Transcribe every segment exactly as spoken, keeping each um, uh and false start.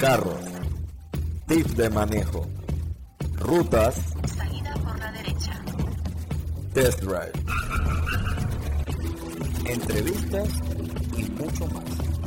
carros, tips de manejo, rutas, salida por la derecha, test drive, entrevistas y mucho más.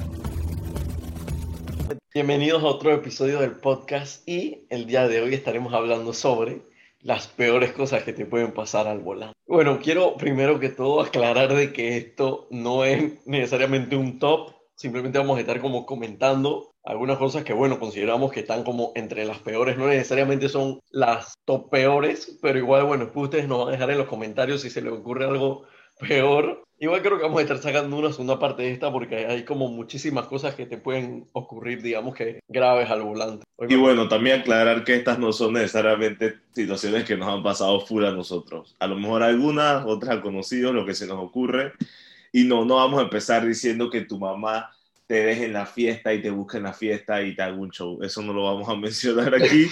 Bienvenidos a otro episodio del podcast y el día de hoy estaremos hablando sobre las peores cosas que te pueden pasar al volante. Bueno, quiero primero que todo aclarar de que esto no es necesariamente un top, simplemente vamos a estar como comentando algunas cosas que, bueno, consideramos que están como entre las peores, no necesariamente son las top peores, pero igual, bueno, pues ustedes nos van a dejar en los comentarios si se les ocurre algo peor. Igual creo que vamos a estar sacando una segunda parte de esta porque hay como muchísimas cosas que te pueden ocurrir, digamos que graves al volante. Hoy Y me- bueno, también aclarar que estas no son necesariamente situaciones que nos han pasado full a nosotros. A lo mejor algunas, otras a conocidos, lo que se nos ocurre. Y no, no vamos a empezar diciendo que tu mamá te deje en la fiesta y te busque en la fiesta y te haga un show. Eso no lo vamos a mencionar aquí.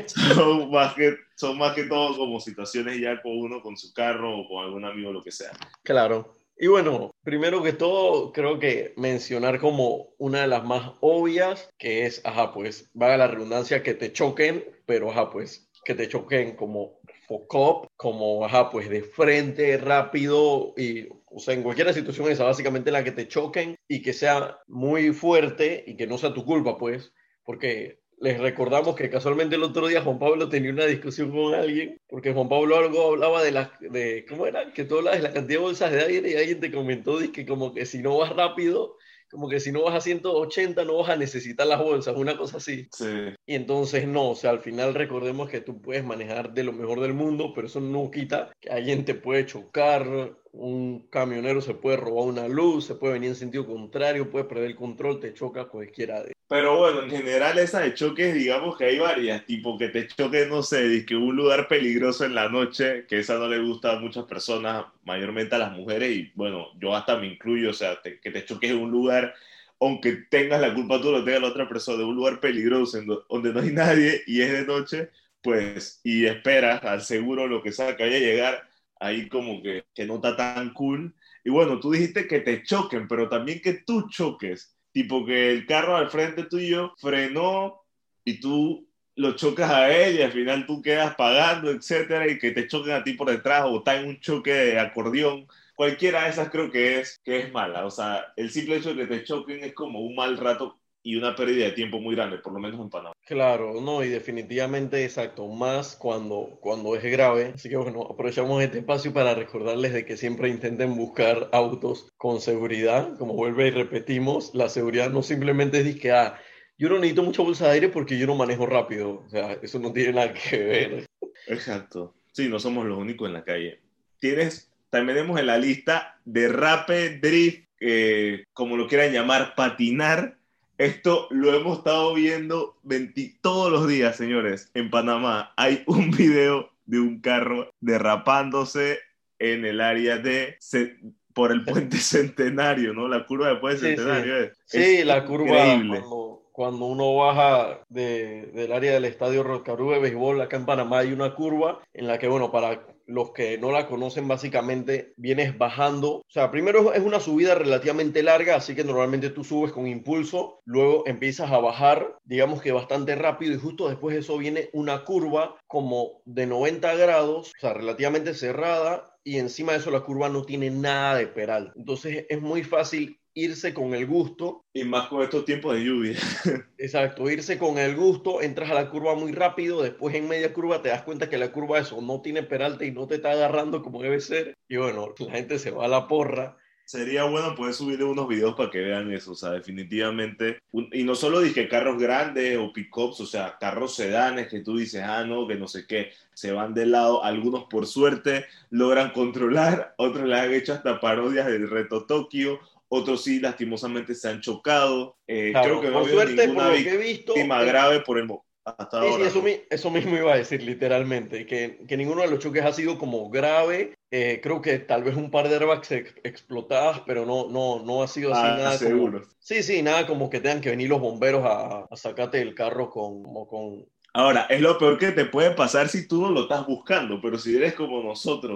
Son más que, son más que todo como situaciones ya con uno, con su carro o con algún amigo, lo que sea. Claro. Y bueno, primero que todo, creo que mencionar como una de las más obvias, que es, ajá, pues, valga la redundancia, que te choquen, pero, ajá, pues, que te choquen como focop, como, ajá, pues, de frente, rápido, y, o sea, en cualquier situación esa, básicamente la que te choquen y que sea muy fuerte y que no sea tu culpa, pues, porque les recordamos que casualmente el otro día Juan Pablo tenía una discusión con alguien, porque Juan Pablo algo hablaba de las, de, ¿cómo era? Que tú hablabas de la cantidad de bolsas de aire y alguien te comentó que como que si no vas rápido, como que si no vas a ciento ochenta no vas a necesitar las bolsas, una cosa así. Sí. Y entonces no, o sea, al final recordemos que tú puedes manejar de lo mejor del mundo, pero eso no quita que alguien te puede chocar, un camionero se puede robar una luz, se puede venir en sentido contrario, puede perder el control, te choca cualquiera de... Pero bueno, en general esas de choques, digamos que hay varias, tipo que te choque, no sé, que un lugar peligroso en la noche, que esa no le gusta a muchas personas, mayormente a las mujeres, y bueno, yo hasta me incluyo, o sea, te, que te choques en un lugar, aunque tengas la culpa tú, lo tenga la otra persona, de un lugar peligroso en do, donde no hay nadie y es de noche, pues, y esperas al seguro lo que sea que vaya a llegar, ahí como que, que no está tan cool. Y bueno, tú dijiste que te choquen, pero también que tú choques. Tipo que el carro al frente tuyo frenó y tú lo chocas a él y al final tú quedas pagando, etcétera, y que te choquen a ti por detrás o está en un choque de acordeón. Cualquiera de esas creo que es, que es mala. O sea, el simple hecho de que te choquen es como un mal rato y una pérdida de tiempo muy grande, por lo menos en Panamá. Claro, no, y definitivamente exacto, más cuando, cuando es grave. Así que bueno, aprovechamos este espacio para recordarles de que siempre intenten buscar autos con seguridad. Como vuelve y repetimos, la seguridad no simplemente es que, ah, yo no necesito mucha bolsa de aire porque yo no manejo rápido. O sea, eso no tiene nada que ver. Exacto. Sí, no somos los únicos en la calle. Tienes, también tenemos en la lista de rape, drift, eh, como lo quieran llamar, patinar. Esto lo hemos estado viendo veinte todos los días, señores. En Panamá hay un video de un carro derrapándose en el área de... por el puente Centenario, ¿no? La curva del puente Sí, sí. Centenario es, Sí, es la curva increíble. cuando, cuando uno baja de, del área del estadio Rocarú de béisbol, acá en Panamá hay una curva en la que, bueno, para los que no la conocen, básicamente vienes bajando. O sea, primero es una subida relativamente larga, así que normalmente tú subes con impulso, luego empiezas a bajar, digamos que bastante rápido, y justo después de eso viene una curva como de noventa grados, o sea, relativamente cerrada, y encima de eso la curva no tiene nada de peral. Entonces es muy fácil irse con el gusto. Y más con estos tiempos de lluvia. Exacto, irse con el gusto, entras a la curva muy rápido, después en media curva te das cuenta que la curva eso no tiene peralte y no te está agarrando como debe ser. Y bueno, la gente se va a la porra. Sería bueno poder subirle unos videos para que vean eso, o sea, definitivamente. Un, y no solo dije carros grandes o pick-ups, o sea, carros sedanes que tú dices, ah, no, que no sé qué, se van de lado. Algunos, por suerte, logran controlar, otros les han hecho hasta parodias del Reto Tokio, otros sí, lastimosamente, se han chocado. Eh, Claro, creo que no ha por habido suerte, por ninguna lo que he visto, víctima eh, grave por el hasta sí, sí, ahora, eso, ¿no? mi- eso mismo iba a decir literalmente, que, que ninguno de los choques ha sido como grave. Eh, creo que tal vez un par de airbags ex- explotadas, pero no, no, no ha sido así Ah, nada como... seguro. Sí, sí, nada como que tengan que venir los bomberos a, a sacarte del carro con, como con... Ahora, es lo peor que te puede pasar si tú no lo estás buscando, pero si eres como nosotros,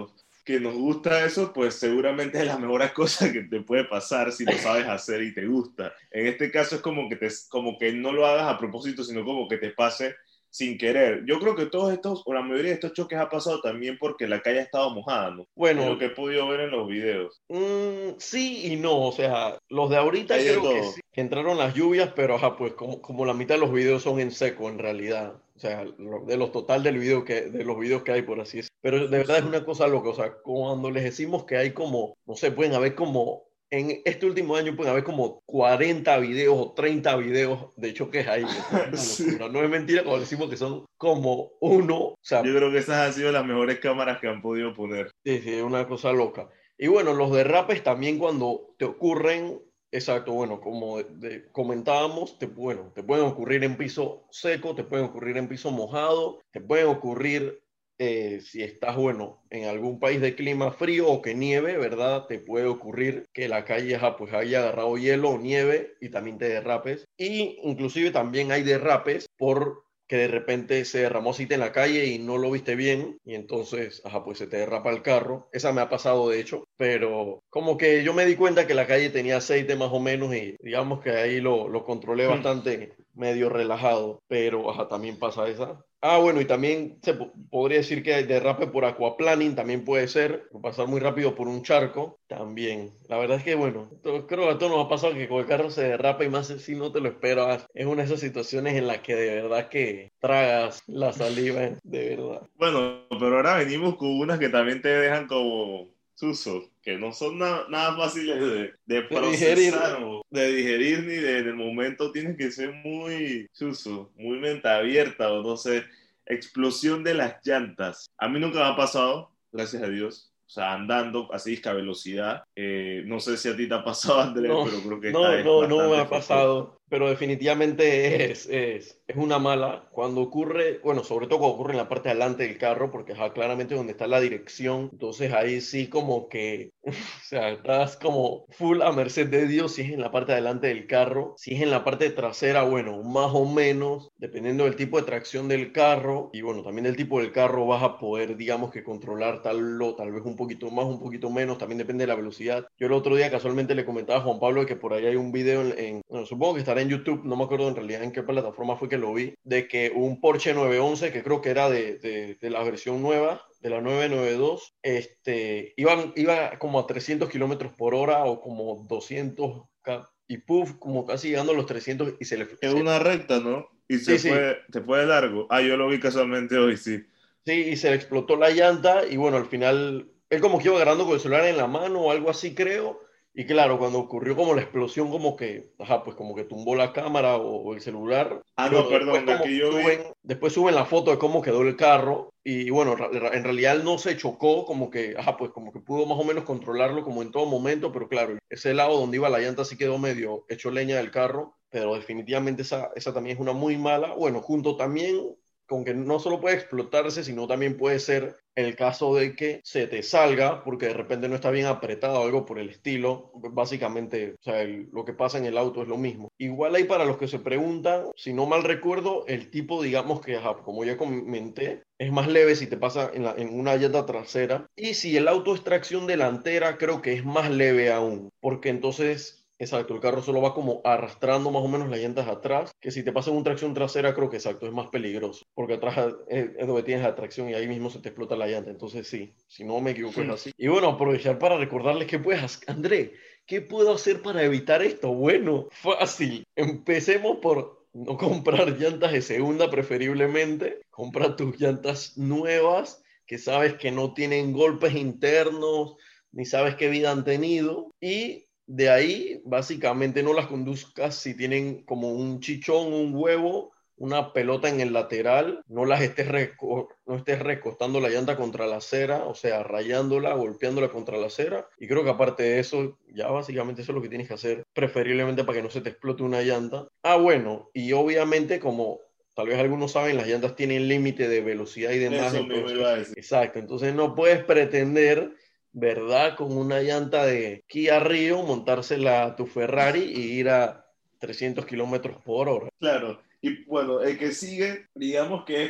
que nos gusta eso, pues seguramente es la mejor cosa que te puede pasar si lo sabes hacer y te gusta. En este caso es como que, te, como que no lo hagas a propósito, sino como que te pase sin querer. Yo creo que todos estos, o la mayoría de estos choques ha pasado también porque la calle ha estado mojada, ¿no? Bueno, es lo que he podido ver en los videos. Mm, sí y no, o sea, los de ahorita Hay de creo que todo. sí, que entraron las lluvias, pero ajá, pues como, como la mitad de los videos son en seco en realidad. O sea, lo- de los total del video que, de los videos que hay, por así decirlo. Pero de verdad es una cosa loca, o sea, cuando les decimos que hay como, no sé, pueden haber como, en este último año pueden haber como cuarenta videos o treinta videos de choques ahí. Es una Sí. locura. No es mentira cuando decimos que son como uno, o sea, Yo creo que esas han sido las mejores cámaras que han podido poner. sí, sí, es una cosa loca. Y bueno, los derrapes también cuando te ocurren, exacto, bueno, como de- de- comentábamos, te, bueno, te pueden ocurrir en piso seco, te pueden ocurrir en piso mojado, te pueden ocurrir eh, si estás, bueno, en algún país de clima frío o que nieve, ¿verdad? Te puede ocurrir que la calle ajá, pues haya agarrado hielo o nieve y también te derrapes. Y inclusive también hay derrapes por que de repente se derramó aceite en la calle y no lo viste bien y entonces, ajá, pues se te derrapa el carro. Esa me ha pasado de hecho, pero como que yo me di cuenta que la calle tenía aceite más o menos y digamos que ahí lo, lo controlé bastante medio relajado, pero ajá, también pasa esa. Ah, bueno, y también se po- podría decir que hay derrape por aquaplaning, también puede ser, por pasar muy rápido por un charco, también. La verdad es que, bueno, to- creo que a todos nos ha pasado que con el carro se derrapa y más si no te lo esperas. Es una de esas situaciones en las que de verdad que tragas la saliva, de verdad. Bueno, pero ahora venimos con unas que también te dejan como suso, que no son na- nada fáciles de, de De digerir. procesar o de digerir ni de, en el momento tienes que ser muy suso, muy mente abierta o no sé, explosión de las llantas. A mí nunca me ha pasado, gracias a Dios. O sea, andando así a velocidad. Eh, no sé si a ti te ha pasado, Andrés, No, pero creo que esta no, es no, no me bastante ha frecuente. pasado, pero definitivamente es, es, es una mala cuando ocurre, bueno, sobre todo cuando ocurre en la parte de adelante del carro, porque ajá, claramente donde está la dirección, entonces ahí sí como que, o sea, estás como full a merced de Dios si es en la parte de adelante del carro, si es en la parte trasera, bueno, más o menos, dependiendo del tipo de tracción del carro, y bueno, también del tipo del carro vas a poder, digamos que controlar tal o tal vez un poquito más, un poquito menos, también depende de la velocidad. Yo el otro día casualmente le comentaba a Juan Pablo que por ahí hay un video en, en- bueno, supongo que estará en YouTube, no me acuerdo en realidad en qué plataforma fue que lo vi, de que un Porsche nueve once, que creo que era de, de, de la versión nueva, de la nueve noventa y dos, este, iban, iba como a trescientos kilómetros por hora o como doscientos ca- y puff, como casi llegando a los trescientos y se le... Es se- una recta, ¿no? Y se sí, sí, fue, se fue de largo. Ah, yo lo vi casualmente hoy, sí. sí, y se le explotó la llanta y bueno, al final él como que iba agarrando con el celular en la mano o algo así creo. Y claro, cuando ocurrió como la explosión como que, ajá, pues como que tumbó la cámara o, o el celular. Ah, Y no, bueno, después perdón, la como que yo vi. suben, después suben la foto de cómo quedó el carro y bueno, ra- ra- en realidad él no se chocó, como que, ajá, pues como que pudo más o menos controlarlo como en todo momento, pero claro, ese lado donde iba la llanta sí quedó medio hecho leña del carro, pero definitivamente esa, esa también es una muy mala. Bueno, junto también con que no solo puede explotarse, sino también puede ser el caso de que se te salga porque de repente no está bien apretado o algo por el estilo. Básicamente, o sea, el- lo que pasa en el auto es lo mismo. Igual hay para los que se preguntan, si no mal recuerdo, el tipo, digamos que, ajá, como ya comenté, es más leve si te pasa en, la- en una llanta trasera. Y si el auto es tracción delantera, creo que es más leve aún, porque entonces... Exacto, el carro solo va como arrastrando más o menos las llantas atrás, que si te pasa en un tracción trasera creo que exacto, es más peligroso, porque atrás es, es donde tienes la tracción y ahí mismo se te explota la llanta, entonces sí, si no me equivoco es así. Y bueno, aprovechar para recordarles que puedes, hacer- André, ¿qué puedo hacer para evitar esto? Bueno, fácil, empecemos por no comprar llantas de segunda preferiblemente, compra tus llantas nuevas, que sabes que no tienen golpes internos, ni sabes qué vida han tenido, y de ahí, básicamente, no las conduzcas si tienen como un chichón, un huevo, una pelota en el lateral, no las estés, reco no estés recostando la llanta contra la acera, o sea, rayándola, golpeándola contra la acera. Y creo que aparte de eso, ya básicamente eso es lo que tienes que hacer, preferiblemente para que no se te explote una llanta. Ah, bueno, y obviamente como... Tal vez algunos saben, las llantas tienen límite de velocidad y demás, Eso mismo iba entonces, a decir. exacto, entonces no puedes pretender, ¿verdad? Con una llanta de Kia Rio, montársela a tu Ferrari y ir a trescientos kilómetros por hora. Claro. Y bueno, el que sigue, digamos que es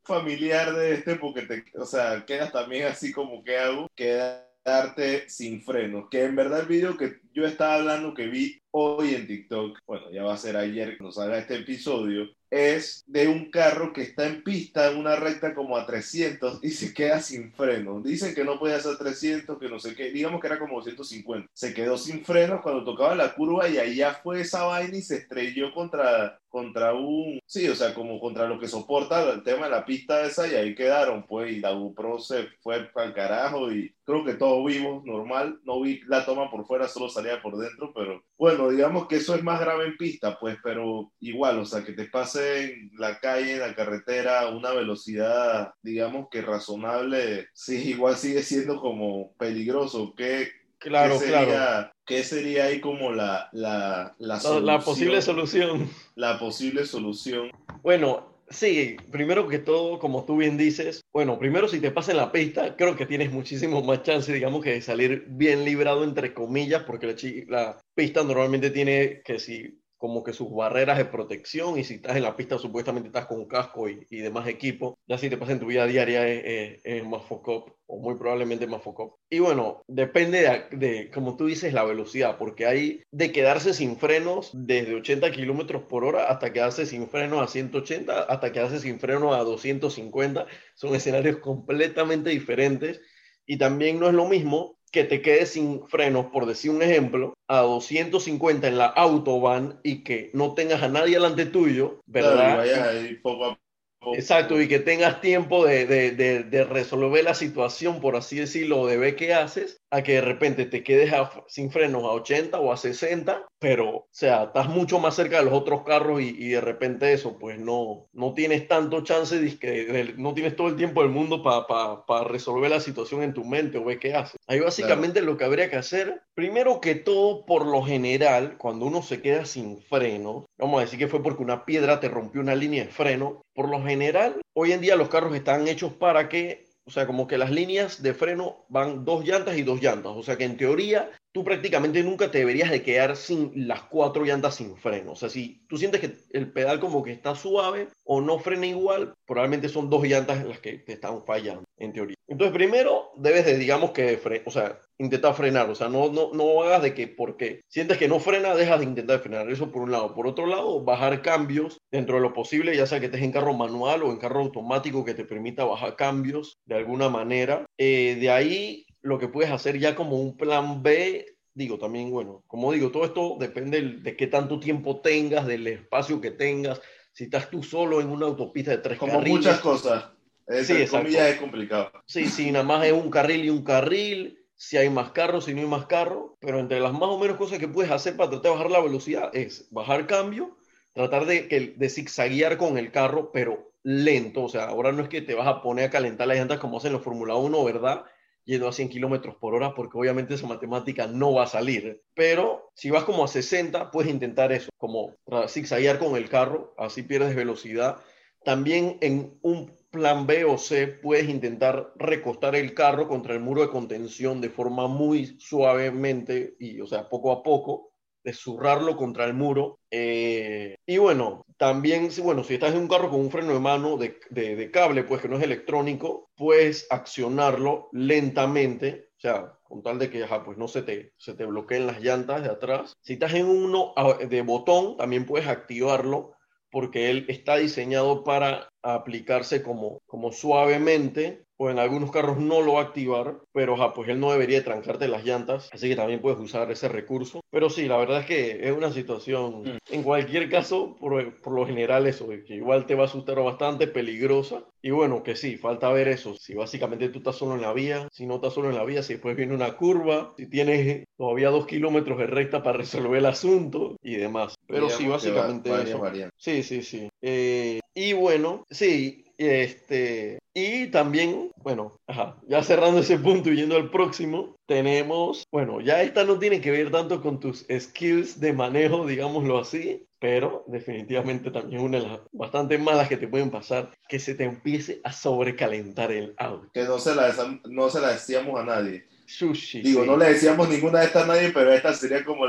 familiar de este porque te, o sea, quedas también así como que hago, quedarte sin frenos. Que en verdad el video que yo estaba hablando que vi hoy en TikTok, bueno, ya va a ser ayer que nos haga este episodio, es de un carro que está en pista en una recta como a trescientos y se queda sin frenos. Dicen que no puede hacer trescientos, que no sé qué, digamos que era como doscientos cincuenta. Se quedó sin frenos cuando tocaba la curva y allá fue esa vaina y se estrelló contra, contra un, sí, o sea, como contra lo que soporta el tema de la pista esa y ahí quedaron, pues, y la GoPro se fue al carajo y creo que todos vimos normal. No vi la toma por fuera, solo salía por dentro, pero bueno, digamos que eso es más grave en pista, pues, pero igual, o sea, que te pase en la calle, en la carretera, a una velocidad, digamos que razonable, sí, igual sigue siendo como peligroso. ¿Qué, Claro, qué sería, claro. qué sería ahí como la, la, la La, solución? la posible solución. La posible solución. Bueno, sí, primero que todo, como tú bien dices, bueno, primero si te pasa en la pista, creo que tienes muchísimo más chance, digamos, que de salir bien librado, entre comillas, porque la, chi- la pista normalmente tiene que si como que sus barreras de protección y si estás en la pista supuestamente estás con casco y, y demás equipo, ya si te pasa en tu vida diaria es, es, es más foco o muy probablemente más foco. Y bueno, depende de, de, como tú dices, la velocidad, porque hay de quedarse sin frenos desde ochenta kilómetros por hora hasta quedarse sin frenos a ciento ochenta, hasta quedarse sin frenos a doscientos cincuenta. Son escenarios completamente diferentes y también no es lo mismo que te quedes sin frenos, por decir un ejemplo, a doscientos cincuenta en la autobahn y que no tengas a nadie delante tuyo, Claro, y ¿verdad? vayas ahí poco a poco. Exacto, y que tengas tiempo de, de, de, de resolver la situación, por así decirlo, de ver qué haces, a que de repente te quedes a- sin frenos a ochenta o a sesenta, pero, o sea, estás mucho más cerca de los otros carros y, y de repente eso, pues no, no tienes tanto chance, de, que- de- no tienes todo el tiempo del mundo para pa, pa resolver la situación en tu mente o ver qué haces. Ahí Claro. básicamente lo que habría que hacer, primero que todo, por lo general, cuando uno se queda sin freno, vamos a decir que fue porque una piedra te rompió una línea de freno, por lo general, hoy en día los carros están hechos para que, o sea, como que las líneas de freno van dos llantas y dos llantas. O sea, que en teoría tú prácticamente nunca te deberías de quedar sin las cuatro llantas sin freno. O sea, si tú sientes que el pedal como que está suave o no frena igual, probablemente son dos llantas las que te están fallando, en teoría. Entonces, primero debes de, digamos que, fre o sea, intentar frenar. O sea, no, no, no hagas de que porque sientes que no frena, dejas de intentar frenar. Eso por un lado. Por otro lado, bajar cambios dentro de lo posible, ya sea que estés en carro manual o en carro automático que te permita bajar cambios de alguna manera. Eh, de ahí, lo que puedes hacer ya como un plan B, digo también, bueno, como digo, todo esto depende de qué tanto tiempo tengas, del espacio que tengas. Si estás tú solo en una autopista de tres Como muchas carriles, cosas, sí, entre comillas, exacto. es complicado. Sí, sí, nada más es un carril y un carril, si hay más carros, si no hay más carros, pero entre las más o menos cosas que puedes hacer para tratar de bajar la velocidad es bajar cambio, tratar de, que, de zigzaguear con el carro, pero lento. O sea, ahora no es que te vas a poner a calentar las llantas como hacen los Fórmula uno, ¿verdad? Yendo a cien kilómetros por hora, porque obviamente esa matemática no va a salir. Pero si vas como a sesenta, puedes intentar eso, como zigzaguear con el carro, así pierdes velocidad. También en un plan B o C puedes intentar recostar el carro contra el muro de contención de forma muy suavemente y, o sea, poco a poco, de zurrarlo contra el muro. Eh, y bueno, también, si- bueno, si estás en un carro con un freno de mano de, de, de cable, pues que no es electrónico, puedes accionarlo lentamente, o sea, con tal de que ajá, pues no se te, se te bloqueen las llantas de atrás. Si estás en uno ah, de botón, también puedes activarlo porque él está diseñado para aplicarse como, como suavemente, o en algunos carros no lo va a activar, pero ja, pues él no debería trancarte las llantas, así que también puedes usar ese recurso. Pero sí, la verdad es que es una situación, Mm. en cualquier caso, por, por lo general eso, que igual te va a asustar bastante, peligrosa. Y bueno, que sí, falta ver eso, si básicamente tú estás solo en la vía, si no estás solo en la vía, si después viene una curva, si tienes todavía dos kilómetros de recta para resolver el asunto y demás. Pero sí, Digamos que va, básicamente varias eso. variantes. Sí, sí, sí. Eh, y bueno, sí, este, y también, bueno, ajá, ya cerrando ese punto y yendo al próximo, tenemos, bueno, ya esta no tiene que ver tanto con tus skills de manejo, digámoslo así, pero definitivamente también una de las bastante malas que te pueden pasar, que se te empiece a sobrecalentar el auto. Que no se, la, desa- no se la decíamos a nadie. Sushi, Digo, no sí. le decíamos ninguna de estas a nadie, pero esta sería como la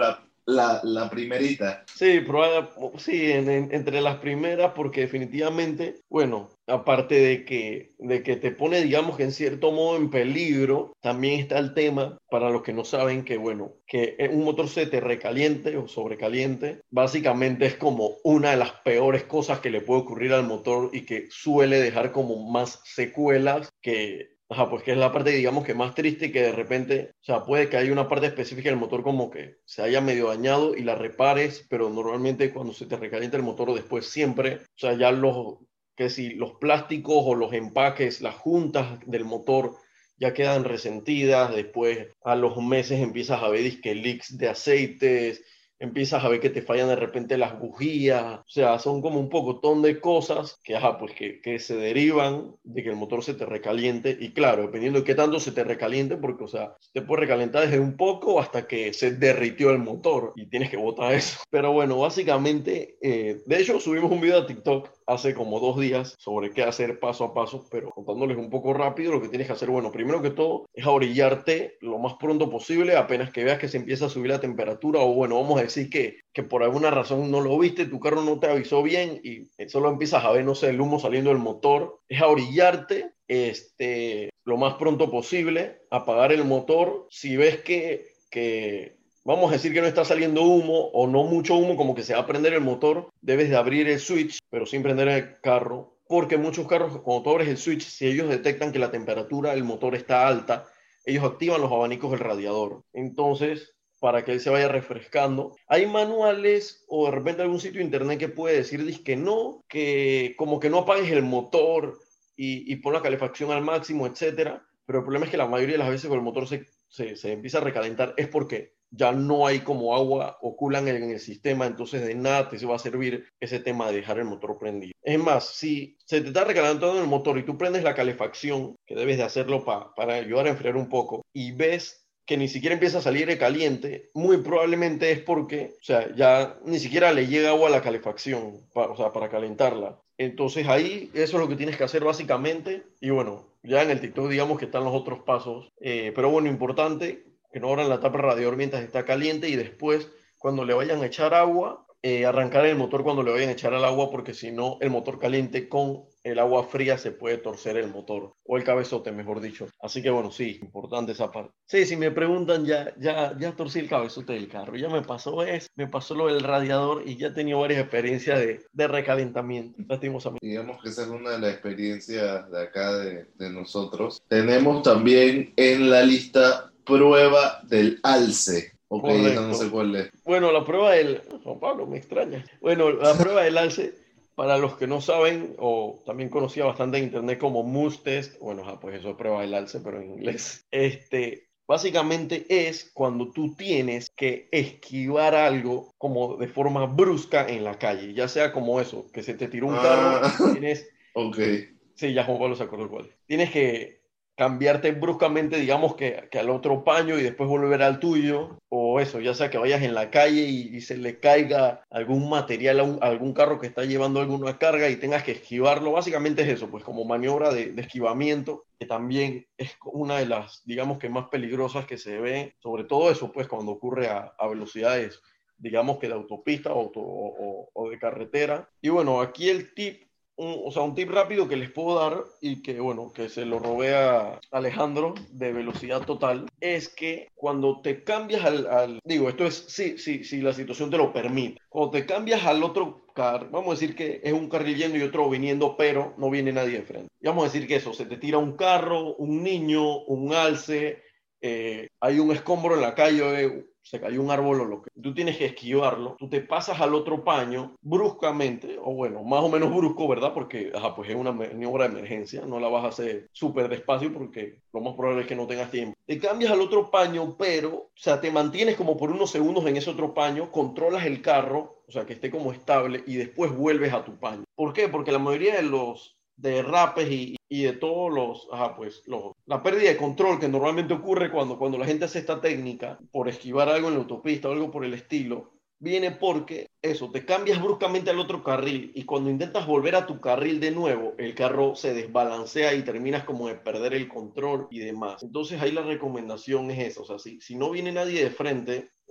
la, la primerita. Sí, probable, sí, en- en- entre las primeras, porque definitivamente, bueno, aparte de que, de que te pone, digamos que en cierto modo en peligro, también está el tema, para los que no saben, que bueno, que un motor se te recaliente o sobrecaliente, básicamente es como una de las peores cosas que le puede ocurrir al motor y que suele dejar como más secuelas que... Ajá, pues que es la parte, digamos, que más triste, que de repente, o sea, puede que haya una parte específica del motor como que se haya medio dañado y la repares, pero normalmente cuando se te recalienta el motor después siempre, o sea, ya los, que si los plásticos o los empaques, las juntas del motor ya quedan resentidas, después a los meses empiezas a ver disque leaks de aceites, empiezas a ver que te fallan de repente las bujías, o sea, son como un pocotón de cosas que, ajá, pues que, que se derivan de que el motor se te recaliente, y claro, dependiendo de qué tanto se te recaliente, porque, o sea, te puede recalentar desde un poco hasta que se derritió el motor y tienes que botar eso. Pero bueno, básicamente, eh, de hecho, subimos un video a TikTok hace como dos días sobre qué hacer paso a paso, pero contándoles un poco rápido, lo que tienes que hacer, bueno, primero que todo es orillarte lo más pronto posible, apenas que veas que se empieza a subir la temperatura, o bueno, vamos a decir que, que por alguna razón no lo viste, tu carro no te avisó bien y solo empiezas a ver, no sé, el humo saliendo del motor, es a orillarte este, lo más pronto posible, apagar el motor. Si ves que, que vamos a decir que no está saliendo humo o no mucho humo, como que se va a prender el motor, debes de abrir el switch, pero sin prender el carro, porque muchos carros, cuando tú abres el switch, si ellos detectan que la temperatura del motor está alta, ellos activan los abanicos del radiador. Entonces, para que él se vaya refrescando. Hay manuales o de repente algún sitio de internet que puede decir que no, que como que no apagues el motor y, y pon la calefacción al máximo, etcétera. Pero el problema es que la mayoría de las veces cuando el motor se, se, se empieza a recalentar es porque ya no hay como agua o coolant en el sistema, entonces de nada te va a servir ese tema de dejar el motor prendido. Es más, si se te está recalentando el motor y tú prendes la calefacción, que debes de hacerlo pa, para ayudar a enfriar un poco, y ves que ni siquiera empieza a salir de caliente, muy probablemente es porque, o sea, ya ni siquiera le llega agua a la calefacción, para, o sea, para calentarla. Entonces ahí eso es lo que tienes que hacer básicamente, y bueno, ya en el TikTok digamos que están los otros pasos, eh, pero bueno, importante que no abran la tapa del radiador mientras está caliente, y después cuando le vayan a echar agua, eh, arrancar el motor cuando le vayan a echar al agua, porque si no el motor caliente con el agua fría se puede torcer el motor, o el cabezote, mejor dicho. Así que bueno, sí, importante esa parte. Sí, si me preguntan, ya, ya, ya torcí el cabezote del carro, ya me pasó eso, me pasó lo del radiador y ya he tenido varias experiencias de, de recalentamiento, lastimosamente. Digamos que esa es una de las experiencias de acá de, de nosotros. Tenemos también en la lista prueba del alce. Ok, Correcto. esa no sé cuál es. Bueno, la prueba del... Juan Pablo, me extraña. Bueno, la prueba del alce, para los que no saben, o también conocía bastante en internet como Moose Test, bueno, ah, pues eso es prueba del alce, pero en inglés. Este, básicamente es cuando tú tienes que esquivar algo como de forma brusca en la calle, ya sea como eso, que se te tiró un carro, Ah, tienes... ok. Sí, ya Juan Pablo se acordó cuál. Tienes que cambiarte bruscamente, digamos que, que al otro paño y después volver al tuyo, o eso, ya sea que vayas en la calle y, y se le caiga algún material a, un, a algún carro que está llevando alguna carga y tengas que esquivarlo. Básicamente es eso, pues como maniobra de, de esquivamiento, que también es una de las, digamos que más peligrosas que se ve, sobre todo eso, pues cuando ocurre a, a velocidades, digamos que de autopista o, o, o de carretera. Y bueno, aquí el tip, Un, o sea, un tip rápido que les puedo dar y que, bueno, que se lo robé a Alejandro de Velocidad Total, es que cuando te cambias al, al digo, esto es si sí, sí, sí, la situación te lo permite, cuando te cambias al otro carro, vamos a decir que es un carril yendo y otro viniendo, pero no viene nadie de frente. Y vamos a decir que eso, se te tira un carro, un niño, un alce, eh, hay un escombro en la calle, eh, se cayó un árbol o lo que... Tú tienes que esquivarlo, tú te pasas al otro paño bruscamente, o bueno, más o menos brusco, ¿verdad? Porque, ajá, pues es una maniobra de emergencia, no la vas a hacer súper despacio porque lo más probable es que no tengas tiempo. Te cambias al otro paño, pero, o sea, te mantienes como por unos segundos en ese otro paño, controlas el carro, o sea, que esté como estable, y después vuelves a tu paño. ¿Por qué? Porque la mayoría de los derrapes y, y de todos los, ajá, pues, los, la pérdida de control que normalmente ocurre cuando, cuando la gente hace esta técnica por esquivar algo en la autopista o algo por el estilo, viene porque eso, te cambias bruscamente al otro carril y cuando intentas volver a tu carril de nuevo, el carro se desbalancea y terminas como de perder el control y demás. Entonces ahí la recomendación es esa, o sea, si, si no viene nadie de frente,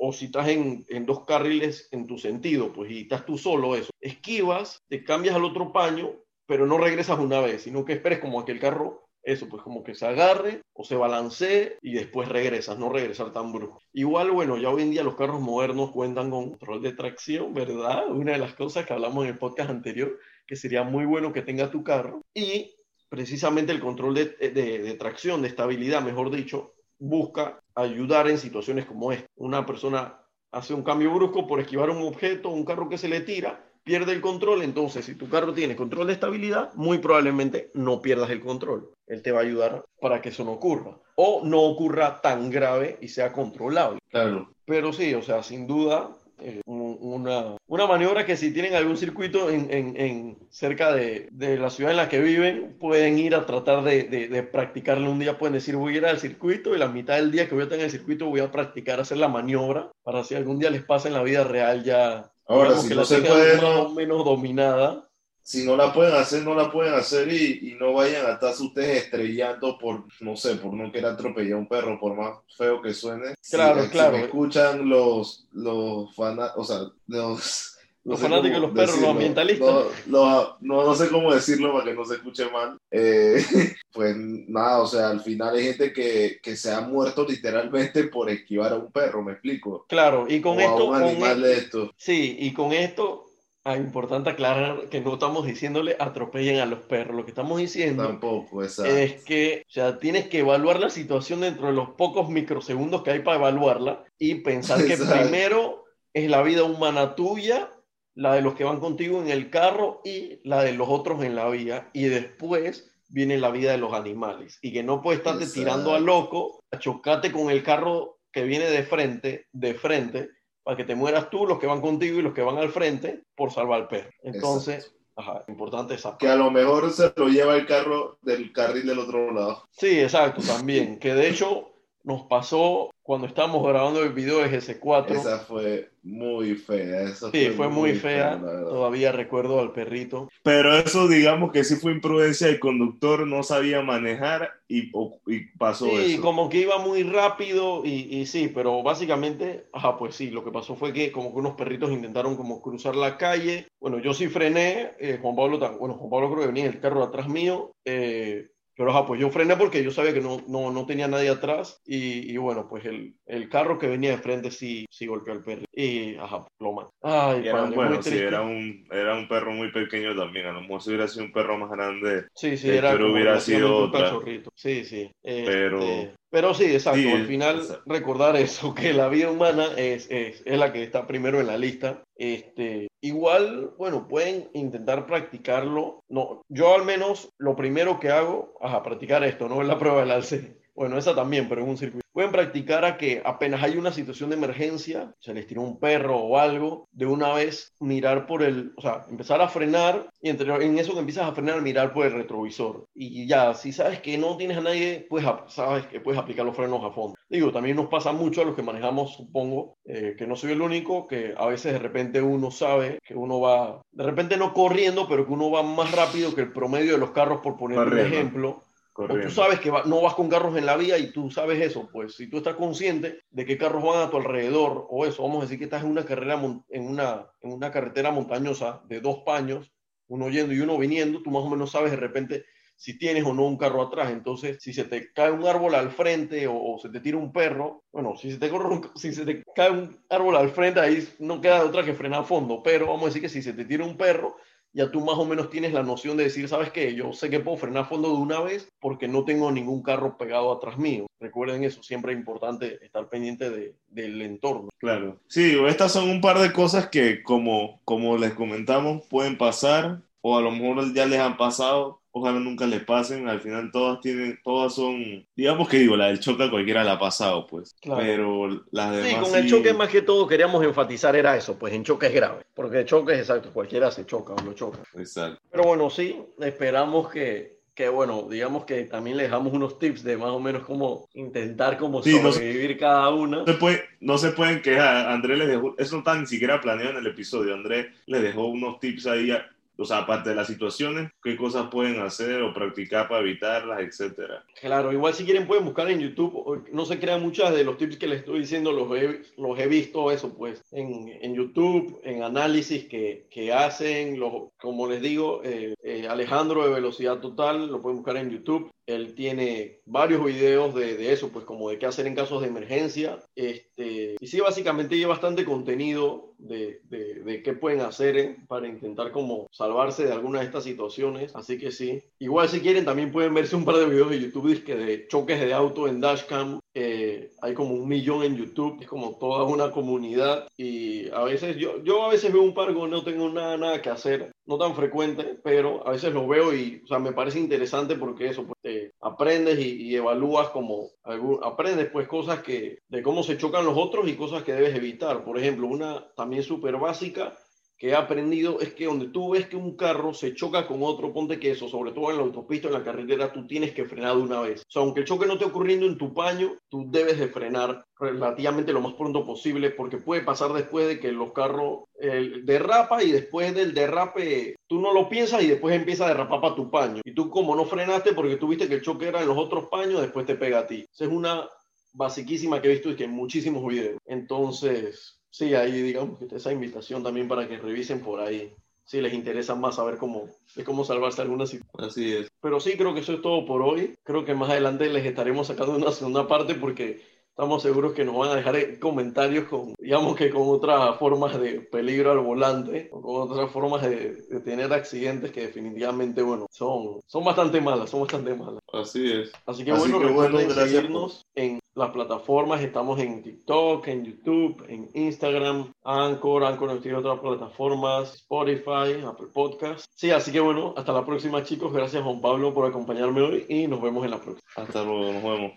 o si estás en, en dos carriles en tu sentido, pues y estás tú solo, eso, esquivas, te cambias al otro paño, pero no regresas una vez, sino que esperes como a que el carro, eso, pues como que se agarre o se balancee y después regresas, no regresar tan brusco. Igual, bueno, ya hoy en día los carros modernos cuentan con control de tracción, ¿verdad? Una de las cosas que hablamos en el podcast anterior, que sería muy bueno que tenga tu carro. Y precisamente el control de, de, de tracción, de estabilidad, mejor dicho, busca ayudar en situaciones como esta. Una persona hace un cambio brusco por esquivar un objeto, un carro que se le tira, pierde el control. Entonces, si tu carro tiene control de estabilidad, muy probablemente no pierdas el control. Él te va a ayudar para que eso no ocurra. O no ocurra tan grave y sea controlable. Claro. Pero sí, o sea, sin duda, eh, una, una maniobra que si tienen algún circuito en, en, en cerca de, de la ciudad en la que viven, pueden ir a tratar de, de, de practicarlo un día. Pueden decir, voy a ir al circuito y la mitad del día que voy a estar en el circuito voy a practicar hacer la maniobra para si algún día les pasa en la vida real ya... Ahora, si que no la se tengan puede, más no, o menos dominada. si no la pueden hacer, no la pueden hacer y, y no vayan a estarse ustedes estrellando por, no sé, por no querer atropellar a un perro, por más feo que suene. Claro, si, claro. Si me escuchan los, los fanáticos, o sea, los... No los sé fanáticos de los perros, decirlo. los ambientalistas. No, no, no, no sé cómo decirlo para que no se escuche mal. Eh, pues nada, o sea, al final hay gente que, que se ha muerto literalmente por esquivar a un perro, ¿me explico? Claro, y con o esto... a un animal con de esto. Sí, y con esto... es importante aclarar que no estamos diciéndole atropellen a los perros. Lo que estamos diciendo Tampoco, exacto. es que, o sea, tienes que evaluar la situación dentro de los pocos microsegundos que hay para evaluarla y pensar que Exacto. primero es la vida humana tuya, la de los que van contigo en el carro y la de los otros en la vía, y después viene la vida de los animales. Y que no puedes estarte Exacto. tirando a loco, a chocarte con el carro que viene de frente, de frente, para que te mueras tú, los que van contigo y los que van al frente, por salvar al perro. Entonces, ajá, importante esa parte. Que a lo mejor se lo lleva el carro del carril del otro lado. Sí, exacto, también. Que de hecho nos pasó cuando estábamos grabando el video de G C cuatro. Esa fue muy fea. Esa Sí, fue, fue muy, muy fea. fea Todavía recuerdo al perrito. Pero eso, digamos que sí fue imprudencia. El conductor no sabía manejar y, y pasó sí, eso. Sí, como que iba muy rápido y, y sí, pero básicamente, ajá, pues sí, lo que pasó fue que como que unos perritos intentaron como cruzar la calle. Bueno, yo sí frené, eh, Juan Pablo, bueno, Juan Pablo creo que venía en el carro atrás mío, eh, pero ajá, pues yo frené porque yo sabía que no, no, no tenía nadie atrás y, y bueno, pues el, el carro que venía de frente sí, sí golpeó al perro y ajá, lo mató. Ay, era, padre, bueno, muy sí, triste. era un, era un perro muy pequeño también, a lo mejor si hubiera sido un perro más grande, sí, sí, era como hubiera sido un otra. cachorrito. Sí, sí. Este, pero... pero sí, exacto, sí, al final exacto. recordar eso, que la vida humana es, es, es la que está primero en la lista. Este, igual, bueno, pueden intentar practicarlo. No, yo al menos lo primero que hago, ajá, practicar esto, no es la prueba del alce. Bueno, esa también, pero en un circuito. Pueden practicar a que apenas hay una situación de emergencia, se les tiró un perro o algo, de una vez mirar por el, o sea, empezar a frenar y entre, en eso que empiezas a frenar, mirar por el retrovisor. Y ya, si sabes que no tienes a nadie, pues sabes que puedes aplicar los frenos a fondo. Digo, también nos pasa mucho a los que manejamos, supongo, eh, que no soy el único, que a veces de repente uno sabe que uno va, de repente no corriendo, pero que uno va más rápido que el promedio de los carros, por poner un ejemplo. Corriendo. O tú sabes que va, no vas con carros en la vía y tú sabes eso, pues si tú estás consciente de qué carros van a tu alrededor o eso, vamos a decir que estás en una carrera en una, en una carretera montañosa de dos paños, uno yendo y uno viniendo, tú más o menos sabes de repente si tienes o no un carro atrás. Entonces, si se te cae un árbol al frente o, o se te tira un perro, bueno, si se, te corre un, si se te cae un árbol al frente, ahí no queda otra que frenar a fondo, pero vamos a decir que si se te tira un perro, ya tú más o menos tienes la noción de decir, ¿sabes qué? Yo sé que puedo frenar a fondo de una vez porque no tengo ningún carro pegado atrás mío. Recuerden eso, siempre es importante estar pendiente de, del entorno. Claro. Sí, estas son un par de cosas que, como, como les comentamos, pueden pasar o a lo mejor ya les han pasado. Ojalá nunca les pasen, al final todas tienen, todas son, digamos que digo, la del choque a cualquiera la ha pasado, pues, claro. Pero las demás sí, con sí... el choque más que todo queríamos enfatizar era eso, pues en choque es grave, porque el choque es exacto, cualquiera se choca o lo choca. Exacto. Pero bueno, sí, esperamos que, que bueno, digamos que también les damos unos tips de más o menos cómo intentar como sí, sobrevivir no, cada una. No se, puede, no se pueden quejar, Andrés les dejó, eso no está ni siquiera planeado en el episodio, Andrés les dejó unos tips ahí o sea, aparte de las situaciones, qué cosas pueden hacer o practicar para evitarlas, etcétera. Claro, igual si quieren pueden buscar en YouTube, no se crean muchas de los tips que les estoy diciendo, los he, los he visto eso pues en, en YouTube, en análisis que, que hacen, los, como les digo, eh, eh, Alejandro de Velocidad Total, lo pueden buscar en YouTube. Él tiene varios videos de, de eso, pues como de qué hacer en casos de emergencia. Este, y sí, básicamente hay bastante contenido de, de, de qué pueden hacer eh, para intentar como salvarse de alguna de estas situaciones. Así que sí. Igual si quieren también pueden verse un par de videos de YouTube que de choques de auto en dashcam. Eh, hay como un millón en YouTube, es como toda una comunidad y a veces yo, yo a veces veo un par cuando no tengo nada, nada que hacer, no tan frecuente, pero a veces lo veo y o sea, me parece interesante porque eso, pues te aprendes y, y evalúas como, algún, aprendes pues cosas que, de cómo se chocan los otros y cosas que debes evitar. Por ejemplo, una también súper básica que he aprendido es que donde tú ves que un carro se choca con otro, ponte que eso, sobre todo en la autopista o en la carretera, tú tienes que frenar de una vez. O sea, aunque el choque no esté ocurriendo en tu paño, tú debes de frenar relativamente lo más pronto posible, porque puede pasar después de que los carros eh, derrapa y después del derrape tú no lo piensas y después empieza a derrapar para tu paño. Y tú como no frenaste porque tú viste que el choque era en los otros paños, después te pega a ti. Esa es una basiquísima que he visto y que en muchísimos videos. Entonces... sí, ahí digamos que esa invitación también para que revisen por ahí, si les interesa más saber cómo, de cómo salvarse alguna situación. Así es. Pero sí, creo que eso es todo por hoy. Creo que más adelante les estaremos sacando una segunda parte porque estamos seguros que nos van a dejar comentarios con, digamos que con otras formas de peligro al volante, o con otras formas de, de tener accidentes que definitivamente, bueno, son, son bastante malas, son bastante malas. Así es. Así que Así bueno, que recuerden bueno, seguirnos por... en las plataformas, estamos en TikTok, en YouTube, en Instagram, Anchor, Anchor nos tiene otras plataformas, Spotify, Apple Podcast. Sí, así que bueno, hasta la próxima chicos, gracias Juan Pablo por acompañarme hoy y nos vemos en la próxima. Hasta luego, nos vemos.